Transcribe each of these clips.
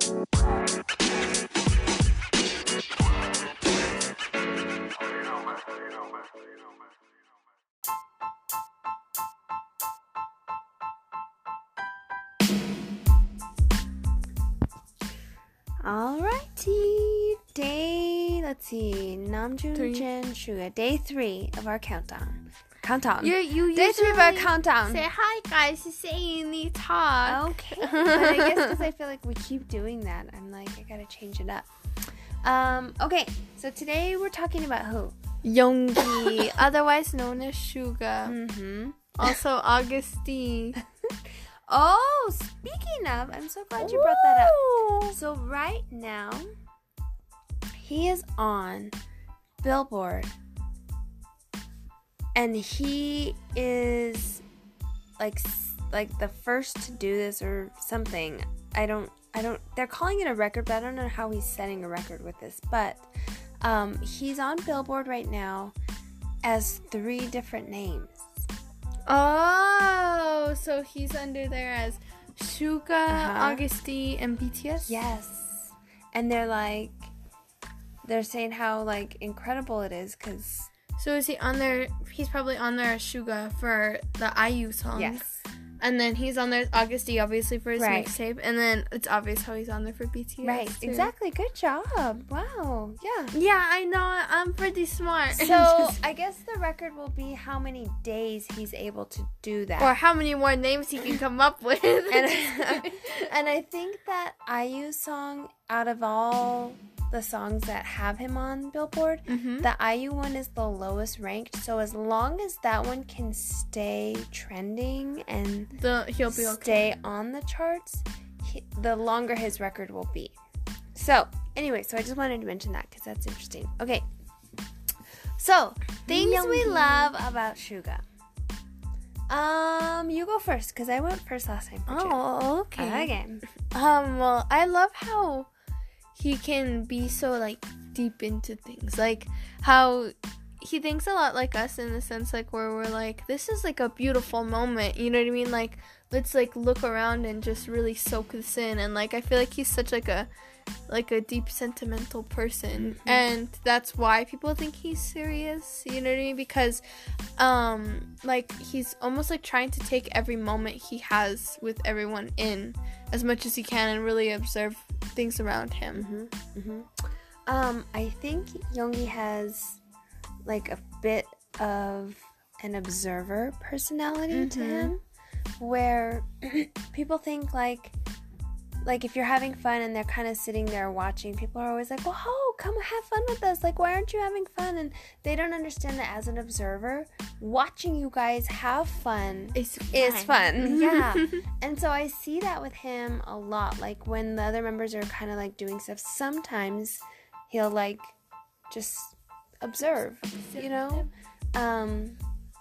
Alrighty, let's see, Namjoon, Jin, Suga, day 3 of our countdown. You Day 3 of our countdown. Say hi, guys. Say any talk. Okay, but I guess because I feel like we keep doing that, I'm like, I gotta change it up. Okay, so today we're talking about who? Yoongi, otherwise known as Suga. Mm-hmm. Also Augusty. Oh, speaking of, I'm so glad you brought that up. So right now, he is on Billboard, and he is like the first to do this or something. I don't. They're calling it a record, but I don't know how he's setting a record with this. But he's on Billboard right now as 3 different names. Oh, so he's under there as Suga, Augusty, and BTS? Yes. And they're saying how, like, incredible it is, because... So is he on there? He's probably on there as Suga for the IU songs. Yes. And then he's on there as Augusty, obviously, for his mixtape. And then it's obvious how he's on there for BTS. Right, too. Exactly. Good job. Wow. Yeah. Yeah, I know. I'm pretty smart. So, I guess the record will be how many days he's able to do that. Or how many more names he can come up with. And I think that IU's song, out of all the songs that have him on Billboard, the IU one is the lowest ranked. So as long as that one can stay trending and he'll be stay on the charts, the longer his record will be. So anyway, so I just wanted to mention that because that's interesting. Okay, so things we love about Suga. You go first because I went first last time. Oh, okay. Again. Well, I love how he can be so, like, deep into things. Like, how he thinks a lot like us in the sense, like, where we're like, this is, like, a beautiful moment. You know what I mean? Like, let's, like, look around and just really soak this in. And, like, I feel like he's such, like a deep sentimental person. And that's why people think he's serious. You know what I mean? Because, like, he's almost, like, trying to take every moment he has with everyone in as much as he can and really observe things around him. I think Yoongi has like a bit of an observer personality to him, where people think like if you're having fun and they're kind of sitting there watching, people are always like, well, come have fun with us, like, why aren't you having fun? And they don't understand that as an observer, watching you guys have fun is fun. Yeah. And so I see that with him a lot. Like, when the other members are kind of, like, doing stuff, sometimes he'll, like, just observe, you know? And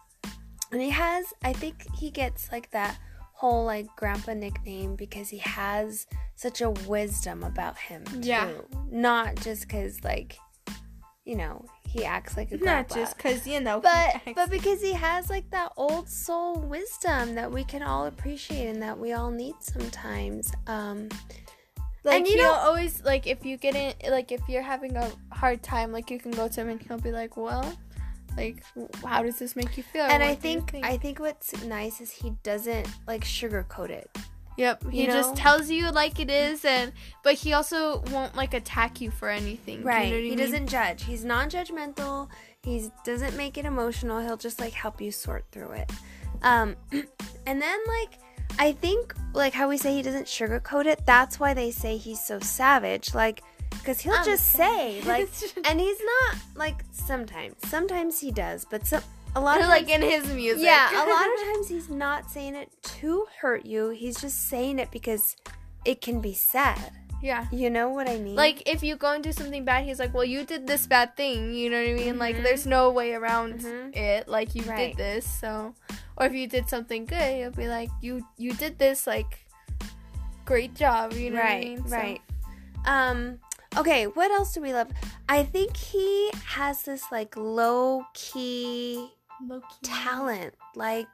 I think he gets, like, that whole, like, grandpa nickname because he has such a wisdom about him, too. Yeah. Not just because, like, you know, he acts like a grandpa. Not just because, you know, but because he has, like, that old soul wisdom that we can all appreciate and that we all need sometimes. Like, and he'll always, like, if you get in, like, if you're having a hard time, like, you can go to him and he'll be like, well, like, how does this make you feel? And I think what's nice is he doesn't, like, sugarcoat it. Yep, he just tells you like it is, but he also won't, like, attack you for anything. Right, you know what I mean? Doesn't judge. He's non-judgmental. He doesn't make it emotional. He'll just, like, help you sort through it. And then, like, I think, like, how we say he doesn't sugarcoat it, that's why they say he's so savage, like, because he'll just say, like, and he's not, like, sometimes he does, but a lot of times, like, in his music. Yeah, a lot of times he's not saying it to hurt you. He's just saying it because it can be sad. Yeah. You know what I mean? Like, if you go and do something bad, he's like, well, you did this bad thing. You know what I mean? Like, there's no way around it. Like, you did this, so. Or if you did something good, he'll be like, you did this, like, great job. You know what I mean? Right. Okay, what else do we love? I think he has this, like, low-key talent, like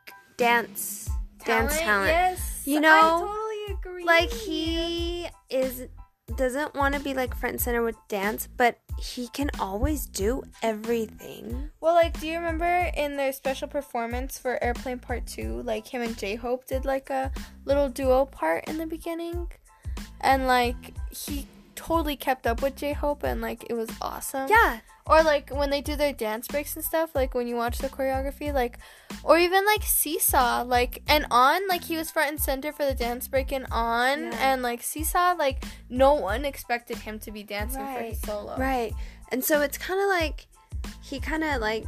dance talent. Yes, You know, I totally agree. like, he is doesn't want to be like front and center with dance, but he can always do everything. Well, like, do you remember in their special performance for Airplane Part 2, like, him and J-Hope did, like, a little duo part in the beginning? And, like, he totally kept up with J-Hope, and, like, it was awesome. Yeah. Or, like, when they do their dance breaks and stuff, like, when you watch the choreography, like, or even, like, Seesaw, like, and On, like, he was front and center for the dance break and On, and, like, Seesaw, like, no one expected him to be dancing for his solo. Right. And so it's kind of like, he kind of, like,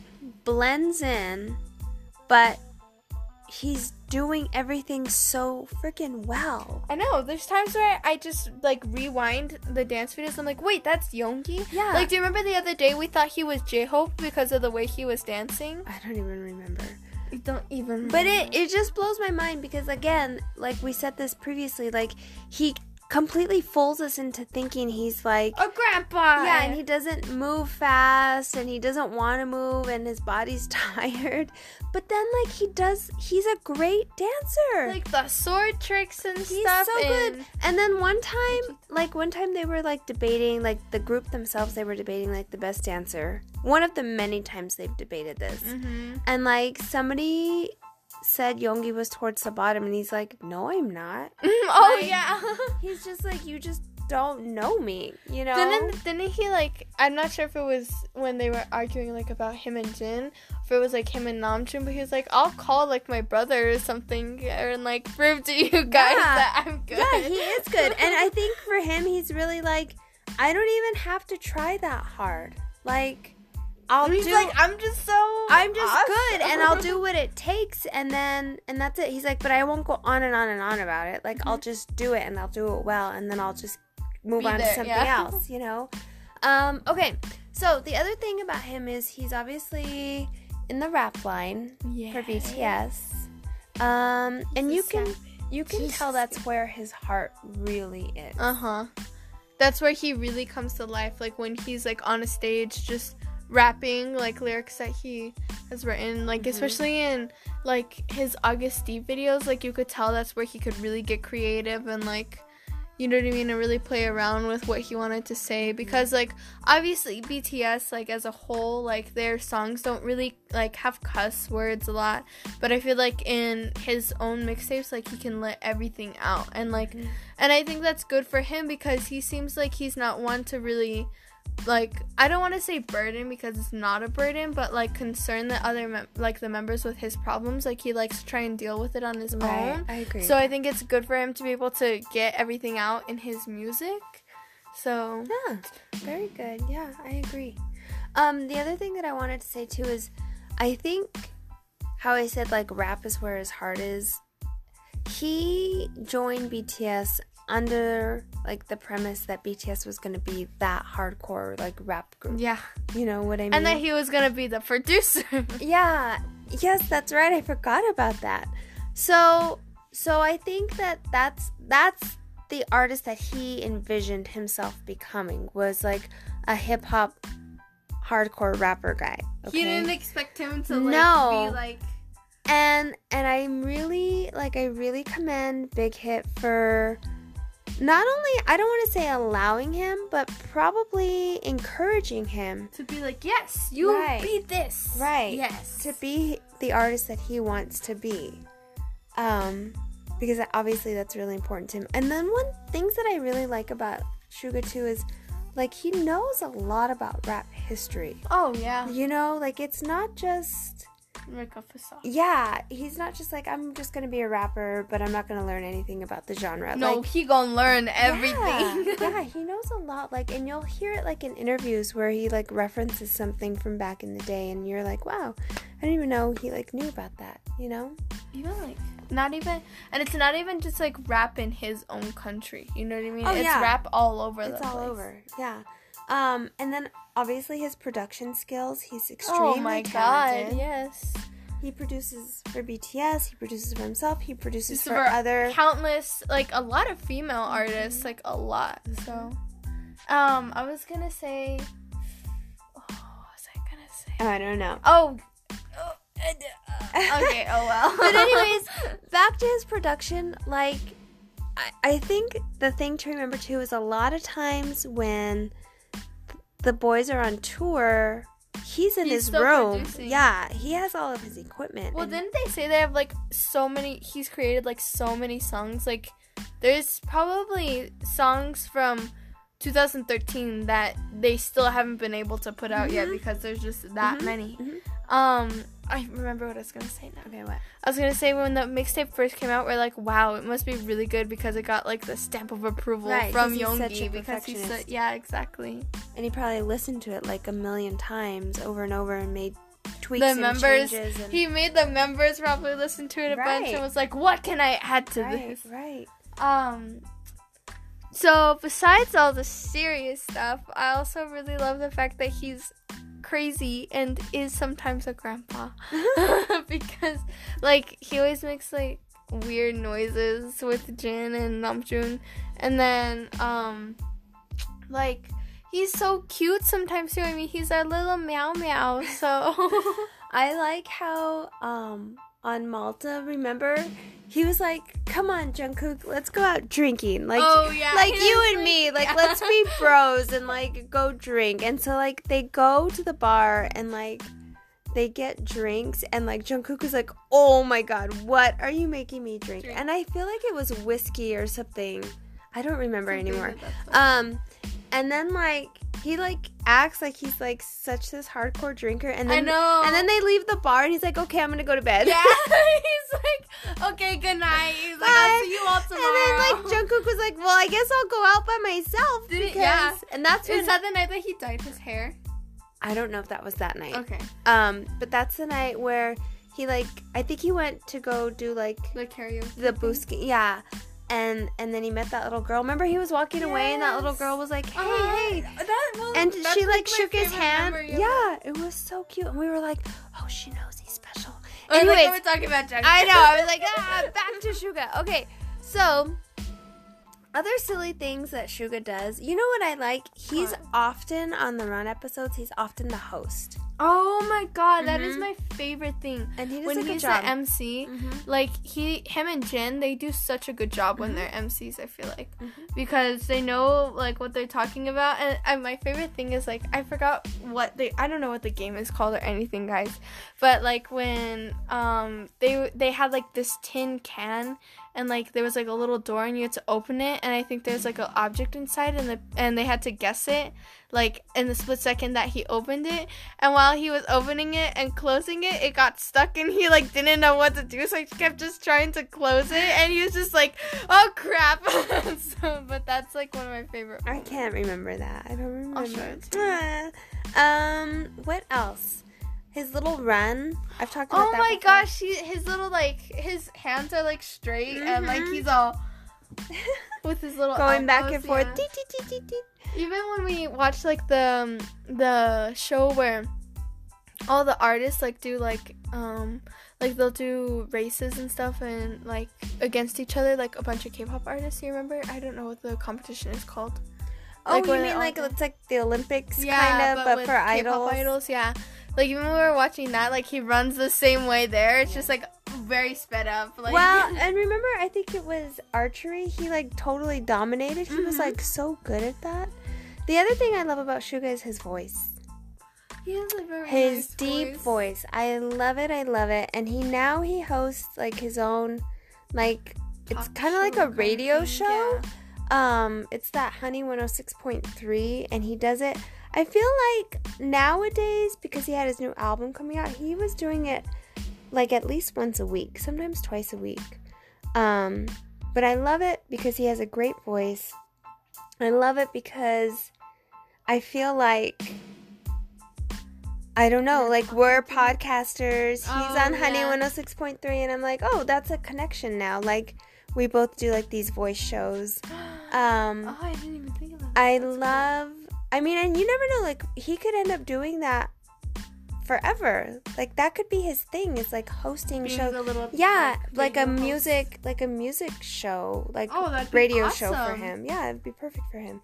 blends in, but he's doing everything so freaking well. I know. There's times where I just, like, rewind the dance videos. I'm like, wait, that's Yoongi? Yeah. Like, do you remember the other day we thought he was J-Hope because of the way he was dancing? I don't even remember. I don't even remember. But it just blows my mind because, again, like we said this previously, like, he completely fools us into thinking he's like a grandpa. Yeah, and he doesn't move fast and he doesn't want to move and his body's tired. But then, like, he's a great dancer. Like the sword tricks and he's stuff. So good. And then one time they were like debating, like the group themselves, they were debating like the best dancer. One of the many times they've debated this. Mm-hmm. And like somebody said Yoongi was towards the bottom and he's like, no, I'm not. Oh, like, yeah. He's just like, you just don't know me, you know? Didn't he, like, I'm not sure if it was when they were arguing, like, about him and Jin, if it was, like, him and Namjoon, but he was like, I'll call, like, my brother or something and, like, prove to you guys that I'm good. Yeah, he is good. And I think for him, he's really like, I don't even have to try that hard. Like, I'm just awesome. good and I'll do what it takes and that's it. He's like, but I won't go on and on and on about it. Like, I'll just do it and I'll do it well and then I'll just move on to something else, you know? Okay, so the other thing about him is he's obviously in the rap line for BTS. And you can tell that's where his heart really is. That's where he really comes to life, like when he's like on a stage just rapping like lyrics that he has written, like especially in like his August Steve videos, like you could tell that's where he could really get creative and like, you know what I mean, and really play around with what he wanted to say, because like obviously BTS like as a whole, like their songs don't really like have cuss words a lot, but I feel like in his own mixtapes like he can let everything out and like and I think that's good for him because he seems like he's not one to really like, I don't want to say burden because it's not a burden, but like concern the other the members with his problems. Like he likes to try and deal with it on his own. I agree. So I think it's good for him to be able to get everything out in his music. So yeah, very good. Yeah, I agree. The other thing that I wanted to say too is, I think how I said like rap is where his heart is. He joined BTS under like the premise that BTS was going to be that hardcore like rap group. Yeah. You know what I mean? And that he was going to be the producer. Yeah. Yes, that's right. I forgot about that. So I think that's the artist that he envisioned himself becoming, was like a hip hop hardcore rapper guy. Okay? He didn't expect him to be like. And I'm really I really commend Big Hit for not only, I don't want to say allowing him, but probably encouraging him to be like, yes, you be this. Right. Yes. To be the artist that he wants to be. Because obviously that's really important to him. And then one things that I really like about Suga too is like he knows a lot about rap history. Oh, yeah. You know, like it's not just... Yeah, he's not just like, I'm just gonna be a rapper, but I'm not gonna learn anything about the genre. No, like, he gonna learn everything. Yeah, he knows a lot. Like, and you'll hear it like in interviews where he like references something from back in the day, and you're like, wow, I didn't even know he like knew about that. You know? Even like not even, and it's not even just like rap in his own country. You know what I mean? Oh, it's rap all over. It's all over. Yeah. And then obviously his production skills, he's extremely talented. God, yes. He produces for BTS, he produces for himself, he produces for other countless, like a lot of female artists, like a lot. So I was gonna say, what was I gonna say? I don't know. Okay, oh well. But anyways, back to his production, like I think the thing to remember too is a lot of times when the boys are on tour, he's in his room. Producing. Yeah, he has all of his equipment. Well, didn't they say they have like so many? He's created like so many songs. Like, there's probably songs from 2013 that they still haven't been able to put out yet because there's just that many. I remember what I was gonna say now. Okay, what? I was gonna say when the mixtape first came out, we're like, wow, it must be really good because it got like the stamp of approval from Yoongi because he's yeah, exactly. And he probably listened to it like a million times over and over and made tweaks the and members, changes. And... he made the members probably listen to it a bunch and was like, what can I add to this? Right. So besides all the serious stuff, I also really love the fact that he's crazy and is sometimes a grandpa because like he always makes like weird noises with Jin and Namjoon, and then like he's so cute sometimes too. I mean, he's a little meow meow. So I like how on Malta, remember, he was like, come on, Jungkook, let's go out drinking. Like, like you and me. Like, let's be bros and, like, go drink. And so, like, they go to the bar and, like, they get drinks. And, like, Jungkook is like, oh, my God, what are you making me drink? And I feel like it was whiskey or something. I don't remember anymore. And then, like, he, like, acts like he's, like, such this hardcore drinker. And then, I know. And then they leave the bar, and he's like, okay, I'm gonna go to bed. Yeah, he's like, okay, good night. He's like, I'll see you all tomorrow. And then, like, Jungkook was like, well, I guess I'll go out by myself. Because... And that's when... Is that the night that he dyed his hair? I don't know if that was that night. Okay. But that's the night where he, like, I think he went to go do, like... The karaoke. The Busking. Yeah. And then he met that little girl. Remember, he was walking away, and that little girl was like, hey, hey. And she, like, shook his hand. Yeah, it was so cute. And we were like, oh, she knows he's special. Anyways, like, we're talking about Jungkook. I know. I was like, back to Suga. Okay, so... Other silly things that Suga does. You know what I like? He's often, on the Run episodes, he's often the host. Oh my God, that is my favorite thing. And he does when a good he's job. the MC, like him and Jin, they do such a good job when they're MCs. I feel like because they know like what they're talking about. And my favorite thing is like I forgot I don't know what the game is called or anything, guys. But like when they had like this tin can. And, like, there was, like, a little door, and you had to open it, and I think there's, like, an object inside, and they had to guess it, like, in the split second that he opened it, and while he was opening it and closing it, it got stuck, and he, like, didn't know what to do, so he kept just trying to close it, and he was just like, oh, crap. But that's, like, one of my favorite moments. I can't remember that. I don't remember. I'll show it to you. What else? His little run. I've talked about that. Oh my gosh, his little like his hands are like straight and like he's all with his little going elbows, back and forth. Yeah. Even when we watch like the show where all the artists like do like they'll do races and stuff and like against each other, like a bunch of K-pop artists. You remember? I don't know what the competition is called. Oh, like, you mean like it's like the Olympics kind of, but for K-pop idols, yeah. Like, even when we were watching that, like, he runs the same way there. It's just, like, very sped up. Like. Well, and remember, I think it was archery. He, like, totally dominated. He was, like, so good at that. The other thing I love about Suga is his voice. He has a very nice deep voice. I love it. I love it. And he hosts, like, his own, like, it's kind of like a radio show. Yeah. It's that Honey 106.3, and he does it. I feel like nowadays, because he had his new album coming out, he was doing it like at least once a week, sometimes twice a week. But I love it because he has a great voice. I love it because I feel like, I don't know, like we're podcasters. He's on Honey 106.3 and I'm like, oh, that's a connection now. Like we both do like these voice shows. I didn't even think of that. I mean, and you never know, like, he could end up doing that forever. Like, that could be his thing. It's, like, hosting shows. Yeah, like a music show. Like, radio show for him. Yeah, it'd be perfect for him.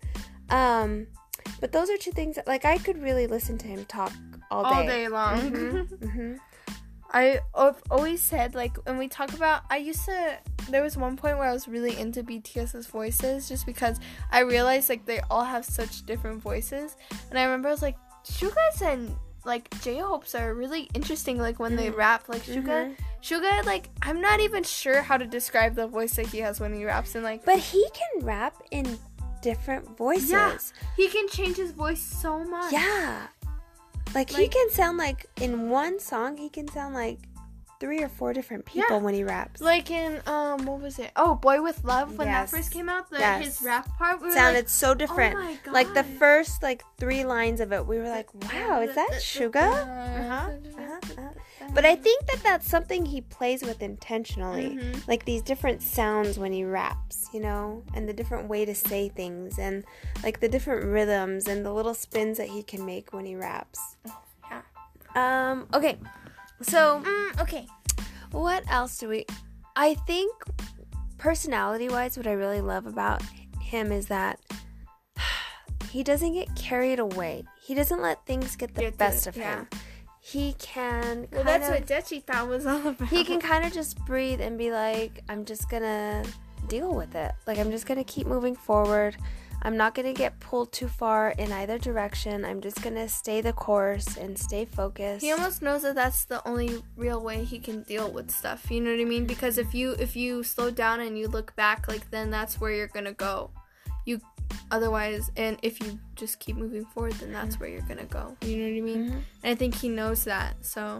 But those are two things that, like, I could really listen to him talk all day. All day long. I've always said, like, when we talk about, there was one point where I was really into BTS's voices, just because I realized, like, they all have such different voices, and I remember I was like, Suga's and, like, J-Hope's are really interesting, like, when they rap, like, Suga, like, I'm not even sure how to describe the voice that he has when he raps, and, like... But he can rap in different voices. Yeah, he can change his voice so much. Yeah. Like, he can sound like, in one song, he can sound like 3 or 4 different people when he raps. Like in, what was it? Oh, Boy With Love, when that first came out, his rap part, we were sounded so different. Oh my God. Like, the first, like, 3 lines of it, we were like, wow, is that Suga? But I think that that's something he plays with intentionally. Like, these different sounds when he raps, you know? And the different way to say things. And, like, the different rhythms and the little spins that he can make when he raps. Yeah. Okay. So, okay. What else do we... I think, personality-wise, what I really love about him is that he doesn't get carried away. He doesn't let things get the best of him. He can that's what Daechwita was all about. He can kind of just breathe and be like, I'm just gonna deal with it. Like, I'm just gonna keep moving forward. I'm not gonna get pulled too far in either direction. I'm just gonna stay the course and stay focused. He almost knows that that's the only real way he can deal with stuff. You know what I mean? Because if you slow down and you look back, like, then that's where you're gonna go. Otherwise, and if you just keep moving forward, then that's where you're gonna go. You know what I mean? And I think he knows that, so.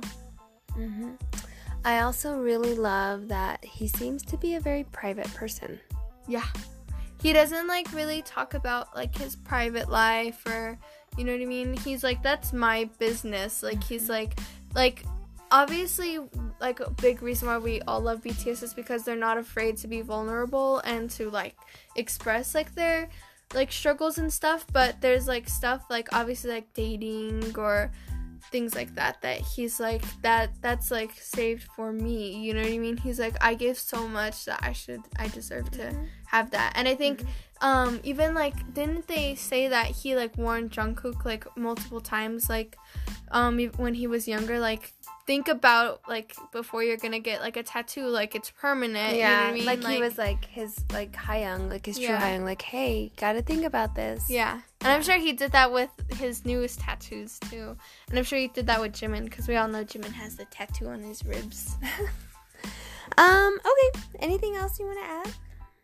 I also really love that he seems to be a very private person. Yeah. He doesn't, like, really talk about, like, his private life, or, you know what I mean? He's like, that's my business. Like, he's like, obviously, like, a big reason why we all love BTS is because they're not afraid to be vulnerable and to, like, express, like, their, like, struggles and stuff, but there's, like, stuff, like, obviously, like, dating or things like that he's like, that's, like, saved for me, you know what I mean? He's like, I give so much that I deserve to have that. And I think, even, like, didn't they say that he, like, warned Jungkook, like, multiple times, like, when he was younger, like, think about, like, before you're gonna get, like, a tattoo, like, it's permanent. Yeah, you know what I mean? like, he was, like, his, like, Hayoung, like, his true Hayoung, like, hey, gotta think about this. Yeah. And I'm sure he did that with his newest tattoos, too. And I'm sure he did that with Jimin, because we all know Jimin has the tattoo on his ribs. Okay. Anything else you want to add?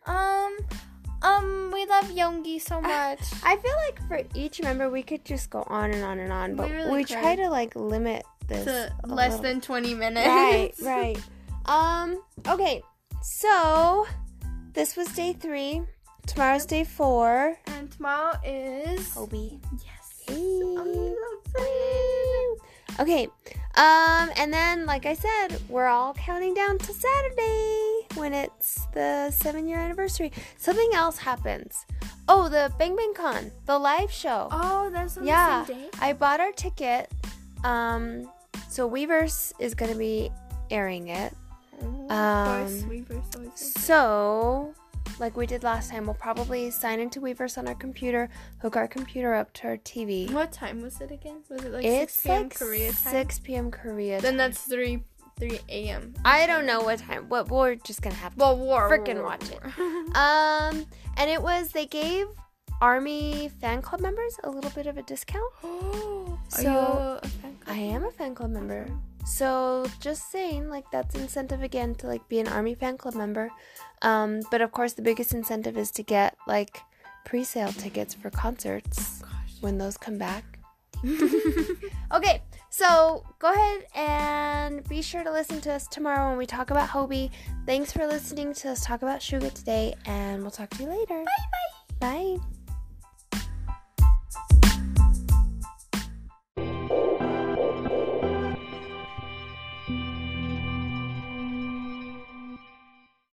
We love Yoongi so much. I feel like for each member, we could just go on and on and on, but we try to, like, limit this to less than 20 minutes. Right. Okay. So, this was day 3. Tomorrow's day 4. And tomorrow is... Hobie. Yes. Hey. Okay. And then, like I said, we're all counting down to Saturday when it's the 7-year anniversary. Something else happens. Oh, the Bang Bang Con, the live show. Oh, that's on the same day? I bought our ticket. So Weverse is going to be airing it. Of course, Weverse always. So, like we did last time, we'll probably sign into Weverse on our computer, hook our computer up to our TV. What time was it again? Was it like it's 6 p.m. like Korea time? 6 p.m. Korea time. Then that's 3 a.m. I don't know what time. We're just going to have to freaking watch it. And it was, they gave ARMY fan club members a little bit of a discount. Are you a fan club? I am a fan club member. So just saying, like, that's incentive again to, like, be an ARMY fan club member. But of course the biggest incentive is to get, like, pre-sale tickets for concerts when those come back. Okay, so go ahead and be sure to listen to us tomorrow when we talk about Hobie. Thanks for listening to us talk about Suga today, and we'll talk to you later. Bye. Bye.